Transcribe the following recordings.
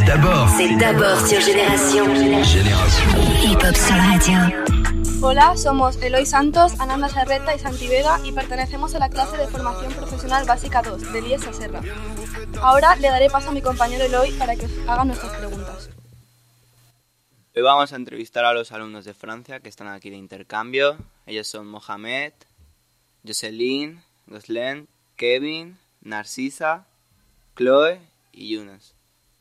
C'est d'abord sur Génération. Hip-hop sur la radio. Hola, somos Eloy Santos, Ananda Serreta y Santi Vega y pertenecemos a la clase de Formación Profesional Básica 2 de IES Serra. Ahora le daré paso a mi compañero Eloy para que os haga nuestras preguntas. Hoy vamos a entrevistar a los alumnos de Francia que están aquí de intercambio. Ellos son Mohamed, Jocelyn, Goslen, Kevin, Narcisa, Chloe y Yunus.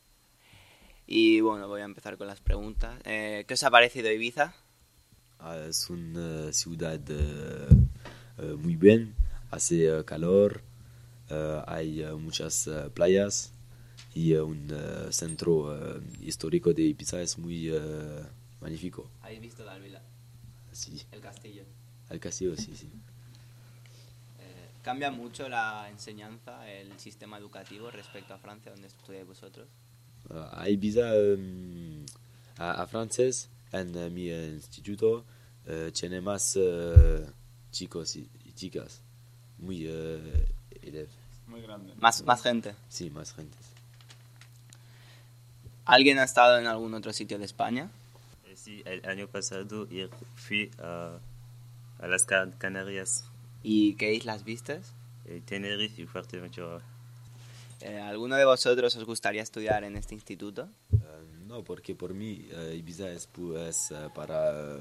Y bueno, voy a empezar con las preguntas. ¿Qué os ha parecido Ibiza? Es una ciudad muy bien, hace calor, hay muchas playas y un centro histórico de Ibiza es muy magnífico. ¿Habéis visto la vila? Sí. El castillo. El castillo, sí, sí. ¿Cambia mucho la enseñanza, el sistema educativo respecto a Francia, donde estudiáis vosotros? A Ibiza, a francés, en mi instituto, tiene más chicos y chicas, muy Muy grande. Más gente. Sí, más gente. ¿Alguien ha estado en algún otro sitio de España? Sí, el año pasado fui a las Canarias. ¿Y qué islas vistes? Tenerife y Fuerteventura. ¿Alguno de vosotros os gustaría estudiar en este instituto? No, porque por mí Ibiza es para...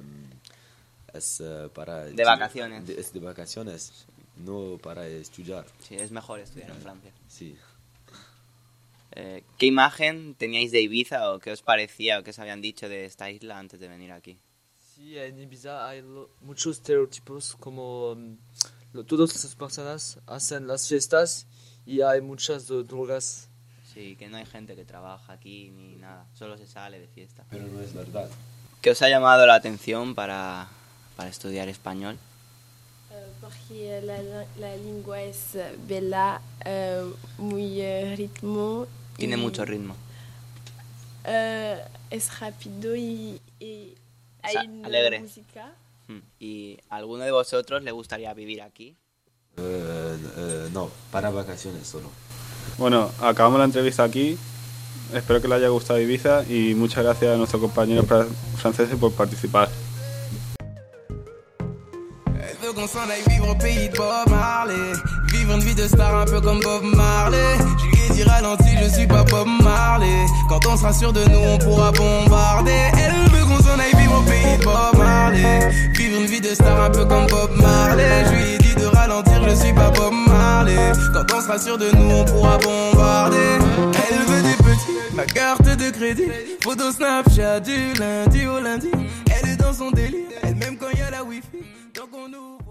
De vacaciones. Es de vacaciones, no para estudiar. Sí, es mejor estudiar en Francia. Sí. ¿Qué imagen teníais de Ibiza o qué os parecía o qué os habían dicho de esta isla antes de venir aquí? Sí, en Ibiza hay muchos estereotipos, como todas las personas hacen las fiestas y hay muchas drogas. Sí, que no hay gente que trabaja aquí ni nada, solo se sale de fiesta. Pero no es verdad. ¿Qué os ha llamado la atención para estudiar español? Porque la lengua es bella, muy ritmo. Tiene mucho ritmo. Es rápido y hay alegre. música. ¿Y alguno de vosotros le gustaría vivir aquí? No, para vacaciones solo. Bueno, acabamos la entrevista aquí. Espero que le haya gustado Ibiza y muchas gracias a nuestros compañeros franceses por participar. Elle veut qu'on s'en aille vivre au pays de Bob Marley. Vivre une vie de star un peu comme Bob Marley. Je lui ai dit ralenti, je suis pas Bob Marley. Quand on sera sûr de nous, on pourra bombarder. Elle veut qu'on s'en aille vivre au pays de Bob Marley. Vivre une vie de star un peu comme Bob Marley. Je lui ai dit de ralentir, je suis pas Bob Marley. Quand on sera sûr de nous, on pourra bombarder. Elle veut des petits, ma carte de crédit. Photo Snapchat du lundi au lundi. Elle est dans son délire, elle même quand il y a la wifi. Donc on ouvre.